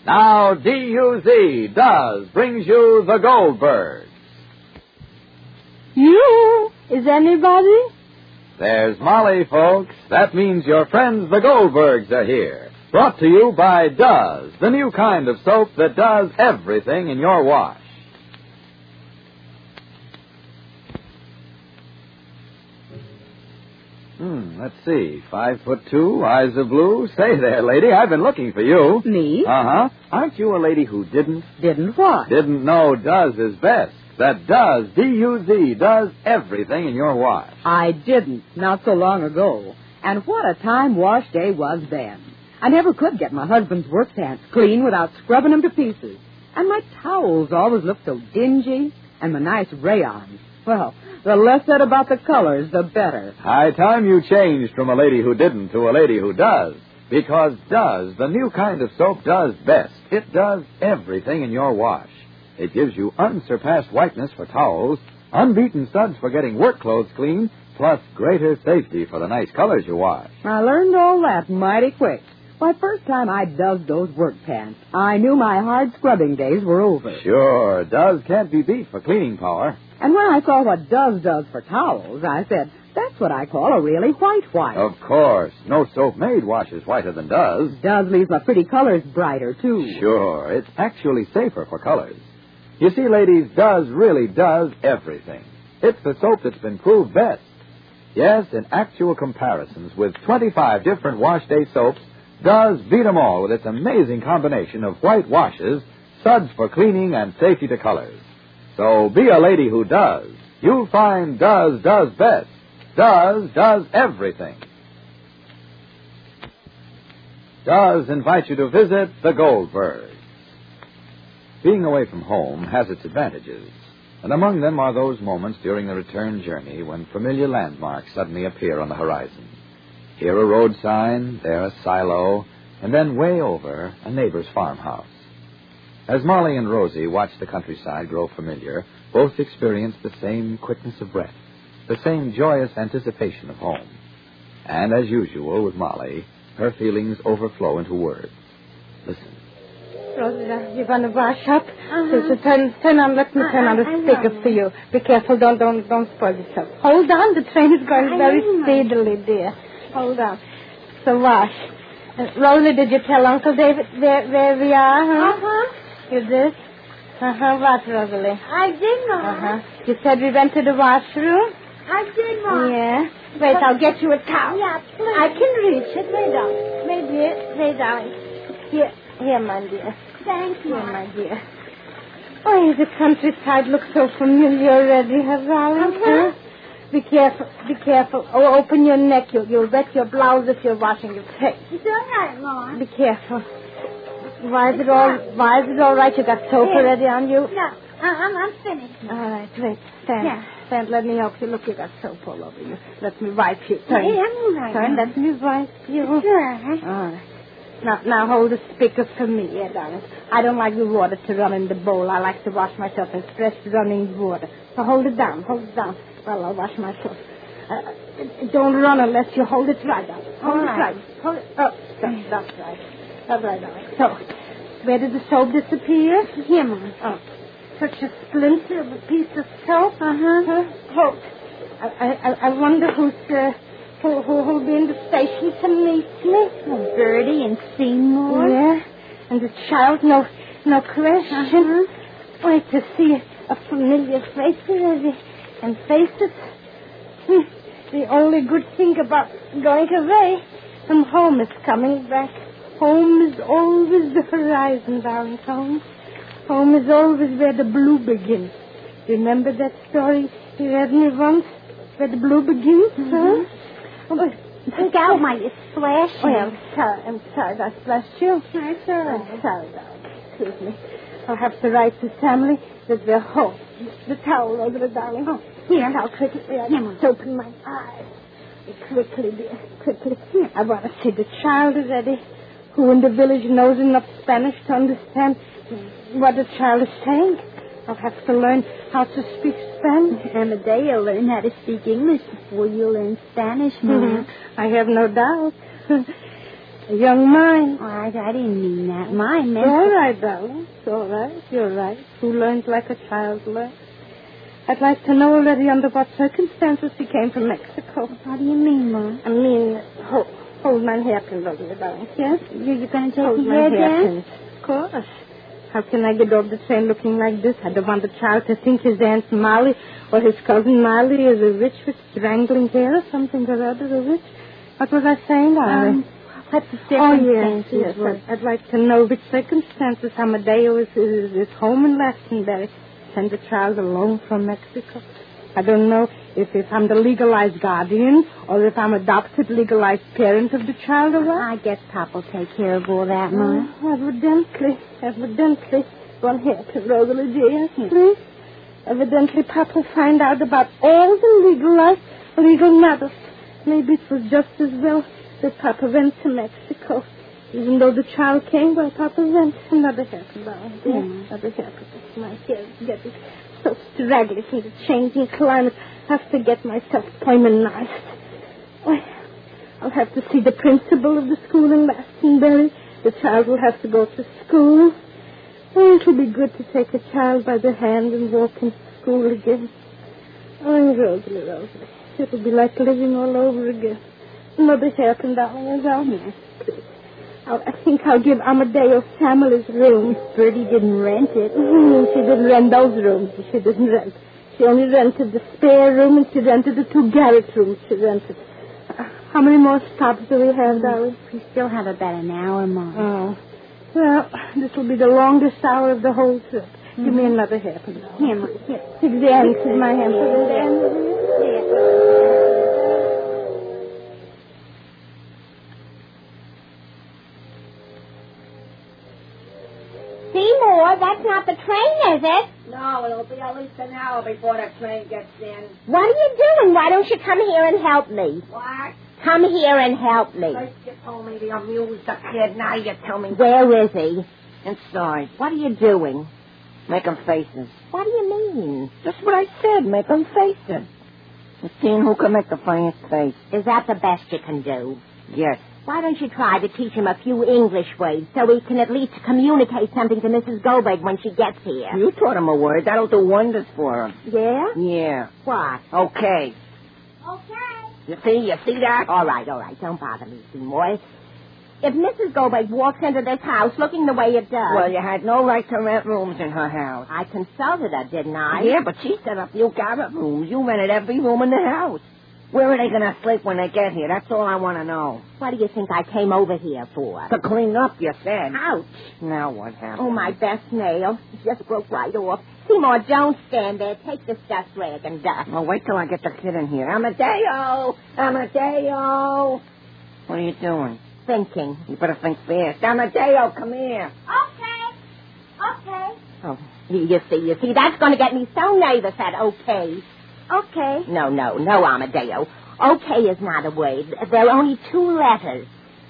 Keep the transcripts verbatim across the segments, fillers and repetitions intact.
Now, D U Z, Does, brings you the Goldbergs. You? Is anybody? There's Molly, folks. That means your friends the Goldbergs are here. Brought to you by Does, the new kind of soap that does everything in your wash. Hmm, let's see. Five foot two, eyes of blue. Say there, lady, I've been looking for you. Me? Uh-huh. Aren't you a lady who didn't? Didn't what? Didn't know Does is best. That Does, D U Z, does everything in your wash. I didn't, not so long ago. And what a time wash day was then. I never could get my husband's work pants clean without scrubbing them to pieces. And my towels always looked so dingy. And my nice rayons. Well, the less said about the colors, the better. High time you changed from a lady who didn't to a lady who does. Because Does, the new kind of soap, does best. It does everything in your wash. It gives you unsurpassed whiteness for towels, unbeaten suds for getting work clothes clean, plus greater safety for the nice colors you wash. I learned all that mighty quick. Why, first time I dug those work pants, I knew my hard scrubbing days were over. Sure, Does can't be beat for cleaning power. And when I saw what Does does for towels, I said, that's what I call a really white white. Of course. No soap made washes whiter than Does. Does leaves my pretty colors brighter, too. Sure, it's actually safer for colors. You see, ladies, Does really does everything. It's the soap that's been proved best. Yes, in actual comparisons with twenty-five different wash day soaps, Does beat 'em all with its amazing combination of white washes, suds for cleaning, and safety to colors. So be a lady who does. You'll find Does does best. Does does everything. Does invite you to visit the Goldbergs. Being away from home has its advantages, and among them are those moments during the return journey when familiar landmarks suddenly appear on the horizon. Here a road sign, there a silo, and then way over, a neighbor's farmhouse. As Molly and Rosie watch the countryside grow familiar, both experience the same quickness of breath, the same joyous anticipation of home. And as usual with Molly, her feelings overflow into words. Listen. Rosa, you're going to wash up? Uh-huh. So turn, turn on, let me turn on the speakers for you. Be careful, don't, don't, don't spoil yourself. Hold on, the train is going I very steadily, dear. Hold on. So wash. Uh, Rosie, did you tell Uncle David where, where we are, huh? Uh-huh. You did? Uh-huh, what, Rosalie? I did, Mom. Uh-huh. You said we went to the washroom? I did, Mom. Yeah. Wait, but I'll get you a towel. Yeah, please. I can reach it. Lay down. Lay, dear. Lay down. Here, here, my dear. Thank you, Here, my dear. Oh, the countryside looks so familiar already, huh, darling? Uh-huh. Huh? Be careful. Be careful. Oh, open your neck. You'll, you'll wet your blouse if you're washing your face. It's all right, Mom. Be careful. Why is it all? Why is it all right? You got soap Yeah. already on you? No, I'm, I'm finished. All right, wait. Stand. Yeah. Stand. Let me help you. Look, you got soap all over you. Let me wipe you. Turn. Yeah, I'm all right, Turn. Mom. Let me wipe you. Sure. All right. Now, now hold the speaker for me, yeah, darling. I don't like the water to run in the bowl. I like to wash myself in fresh running water. So hold it down. Hold it down. Well, I'll wash myself. Uh, don't run unless you hold it right down. Hold All it right. right. Hold it. Oh, that's, that's right. That's right, darling. So, where did the soap disappear? Here, Mom. Oh, such a splinter of a piece of soap. Uh-huh. Huh? Oh, I, I, I wonder who's, uh, who, who, who'll be in the station to meet me. Oh, Bertie and Seymour. Yeah, and the child, no, no question. Uh-huh. Wait to see a familiar face already, and faces. Hmm. The only good thing about going away from home is coming back. Home is always the horizon, darling. Home, home is always where the blue begins. Remember that story you read me once, where the blue begins? Mm-hmm. Huh? Oh, Look out, my you're splashing. Oh, I'm sorry. I'm sorry. I splashed you. That's all right. I'm sorry, darling. Excuse me. I'll have to write to family that we're home. The towel over the darling. Oh, here. Now, quickly. I must open my eyes. Quickly, dear. Quickly. Here. I want to see the child already. Who in the village knows enough Spanish to understand what the child is saying? I'll have to learn how to speak Spanish. And a day you'll learn how to speak English before you learn Spanish, Mom. Mm-hmm. I have no doubt. A young mind. Oh, I, I didn't mean that. Mine meant... It's all right, darling. It's all right. You're right. Who learns like a child learns? I'd like to know already under what circumstances he came from Mexico. What do you mean, Ma? I mean, hold, hold my hairpin, lovely darling. Yes? You, you're going to take Hold your my hair hairpin. down? Of course. How can I get over the train looking like this? I don't want the child to think his Aunt Molly or his cousin Molly is a witch with strangling hair or something or other, a witch. What was I saying, Larry? Um, what's the Oh, circumstances? yes, yes. I'd, I'd like to know which circumstances Amadeo is, is, is home in Glastonbury. Send the child alone from Mexico. I don't know if, if I'm the legalized guardian or if I'm adopted legalized parent of the child or what. I guess Pop will take care of all that, Ma. Oh, evidently, evidently. One hairpin, Rosalie dear, please. Evidently, Papa will find out about all the legalized legal matters. Maybe it was just as well that Papa went to Mexico. Even though the child came, well, Papa went. Another hairpin, darling. Dear. Mm. Another hairpin. My hair is getting so straggly from the changing climate. I have to get myself poimanized. Well, I'll have to see the principal of the school in Glastonbury. The child will have to go to school. Oh, it will be good to take a child by the hand and walk into school again. Oh, Rosalie, Rosalie. It will be like living all over again. Another hairpin, darling, as well. Yes, please. I'll, I think I'll give Amadeo Samuel's room. Bertie didn't rent it. Mm, she didn't rent those rooms. She didn't rent. She only rented the spare room and she rented the two garret rooms she rented. Uh, how many more stops do we have, darling? We still have about an hour, Ma. Oh. Well, this will be the longest hour of the whole trip. Mm-hmm. Give me another hairpin. Here, Ma. Here. Take the ends of my hand. Put the ends of it. Seymour, that's not the train, is it? No, it'll be at least an hour before the train gets in. What are you doing? Why don't you come here and help me? What? Come here and help me. First you told me to amuse the kid, now you tell me... Where is he? Inside. What are you doing? Making faces. What do you mean? Just what I said, making faces. And seeing who can make the funniest face. Is that the best you can do? Yes. Why don't you try to teach him a few English words so he can at least communicate something to Missus Goldberg when she gets here? You taught him a word. That'll do wonders for him. Yeah? Yeah. What? Okay. Okay. You see? You see that? All right, all right. Don't bother me, Seymour. If Missus Goldberg walks into this house looking the way it does... Well, you had no right to rent rooms in her house. I consulted her, didn't I? Yeah, but she set up new garret rooms. You rented every room in the house. Where are they going to sleep when they get here? That's all I want to know. What do you think I came over here for? To clean up, you said. Ouch. Now what happened? Oh, my best nail. It just broke right off. Seymour, don't stand there. Take this dust rag and dust. Well, wait till I get the kid in here. Amadeo! Amadeo! What are you doing? Thinking. You better think fast. Amadeo, come here. Okay. Okay. Oh. You, you see, you see, that's going to get me so nervous, that okay. Okay. No, no, no, Amadeo. Okay is not a word. There are only two letters.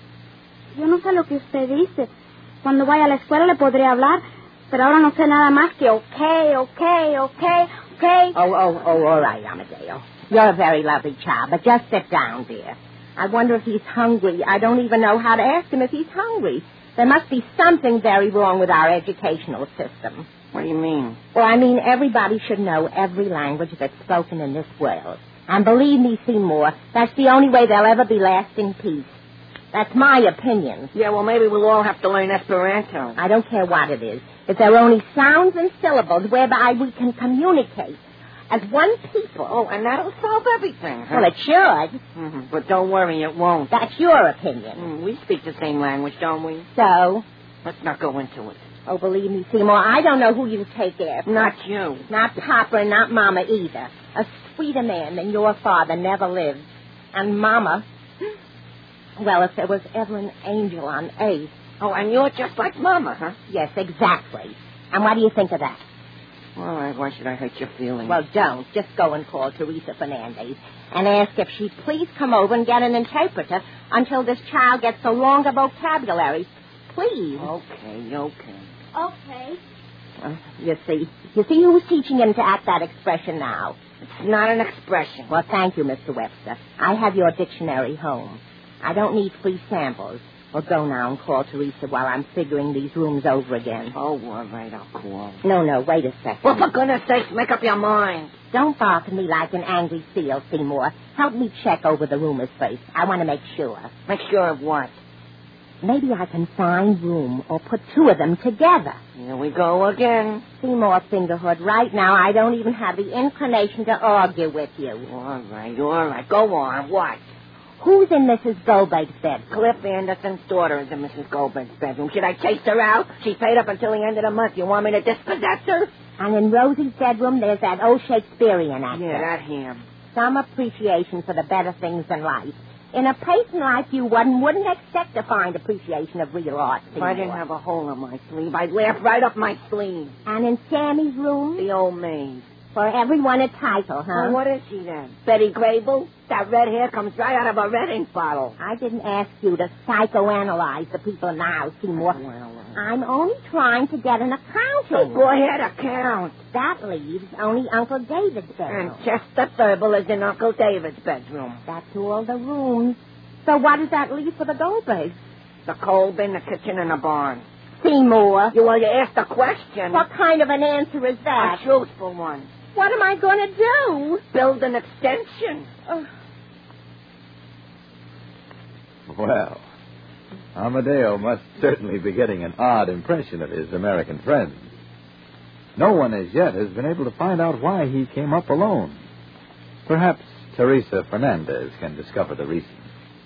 Yo no sé lo que usted dice. Cuando vaya a la escuela le podré hablar, pero ahora no sé nada más que okay, okay, okay, okay. Oh, oh, oh, all right, Amadeo. You're a very lovely child, but just sit down, dear. I wonder if he's hungry. I don't even know how to ask him if he's hungry. There must be something very wrong with our educational system. What do you mean? Well, I mean, everybody should know every language that's spoken in this world. And believe me, Seymour, that's the only way there'll ever be lasting peace. That's my opinion. Yeah, well, maybe we'll all have to learn Esperanto. I don't care what it is. If there are only sounds and syllables whereby we can communicate as one people. Oh, and that'll solve everything, huh? Well, it should. Mm-hmm. But don't worry, it won't. That's your opinion. Mm, we speak the same language, don't we? So? Let's not go into it. Oh, believe me, Seymour, I don't know who you take after. Not you. Not Papa and not Mama either. A sweeter man than your father never lived. And Mama, well, if there was ever an angel on earth. Oh, and you're just like Mama, huh? Yes, exactly. And what do you think of that? All right, why should I hurt your feelings? Well, don't. Just go and call Teresa Fernandez and ask if she'd please come over and get an interpreter until this child gets a longer vocabulary. Please. Okay, okay. Okay. Uh, you see, you see who's teaching him to act that expression now? It's not an expression. Well, thank you, Mister Webster. I have your dictionary home. I don't need free samples. Well, go now and call Teresa while I'm figuring these rooms over again. Oh, all right, I'll call. No, no, wait a second. Well, for goodness sakes, make up your mind. Don't bark at me like an angry seal, Seymour. Help me check over the rumors first. I want to make sure. Make sure of what? Maybe I can find room or put two of them together. Here we go again. Seymour Fingerhood, right now I don't even have the inclination to argue with you. All right, all right. Go on. What? Who's in Missus Goldberg's bed? Cliff Anderson's daughter is in Missus Goldberg's bedroom. Should I chase her out? She paid up until the end of the month. You want me to dispossess her? And in Rosie's bedroom, there's that old Shakespearean actor. Yeah, that him. Some appreciation for the better things in life. In a person like you, one wouldn't expect to find appreciation of real art. If I didn't have a hole in my sleeve, I'd laugh right up my sleeve. And in Sammy's room? The old maid. For everyone a title, huh? Well, what is she then? Betty Grable? That red hair comes right out of a red ink bottle. I didn't ask you to psychoanalyze the people in the house, Seymour. Well, uh... I'm only trying to get an accounting. So go ahead, account. That leaves only Uncle David's bedroom. And Chester Thurble is in Uncle David's bedroom. That's all the rooms. So what does that leave for the Goldbergs? The coal bin, the kitchen, and the barn. Seymour. You, well, you asked a question. What kind of an answer is that? A truthful one. What am I going to do? Build an extension. Uh... Well, Amadeo must certainly be getting an odd impression of his American friends. No one as yet has been able to find out why he came up alone. Perhaps Teresa Fernandez can discover the reason.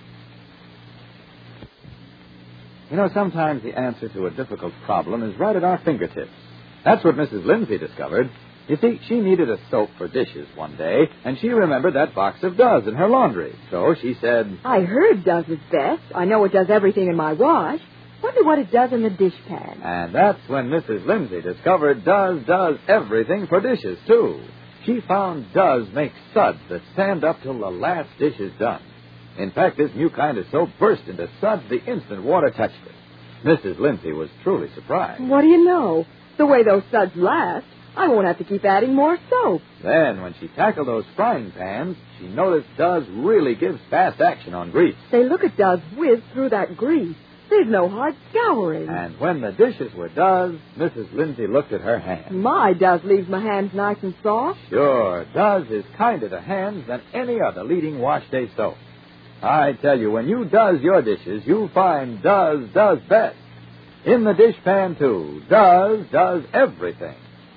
You know, sometimes the answer to a difficult problem is right at our fingertips. That's what Missus Lindsay discovered. You see, she needed a soap for dishes one day, and she remembered that box of Does in her laundry. So she said, I heard Does is best. I know it does everything in my wash. Wonder what it does in the dishpan. And that's when Missus Lindsay discovered Does does everything for dishes, too. She found Does make suds that stand up till the last dish is done. In fact, this new kind of soap burst into suds the instant water touched it. Missus Lindsay was truly surprised. What do you know? The way those suds last, I won't have to keep adding more soap. Then, when she tackled those frying pans, she noticed Does really gives fast action on grease. Say, look at Does whiz through that grease. There's no hard scouring. And when the dishes were Does, Missus Lindsay looked at her hands. My Does leaves my hands nice and soft. Sure, Does is kinder to hands than any other leading wash day soap. I tell you, when you Does your dishes, you'll find Does does best. In the dishpan, too, Does does everything.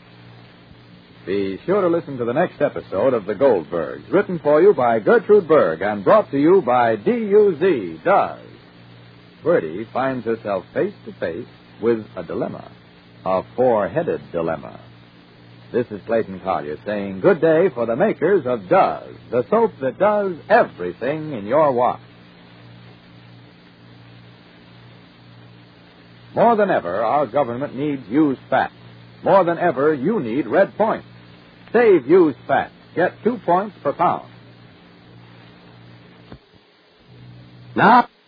Be sure to listen to the next episode of The Goldbergs, written for you by Gertrude Berg and brought to you by D U Z, Does. Bertie finds herself face to face with a dilemma, a four-headed dilemma. This is Clayton Collier saying good day for the makers of Does, the soap that does everything in your wash. More than ever, our government needs used fat. More than ever, you need Red Point. Save used fat. Get two points per pound. Now...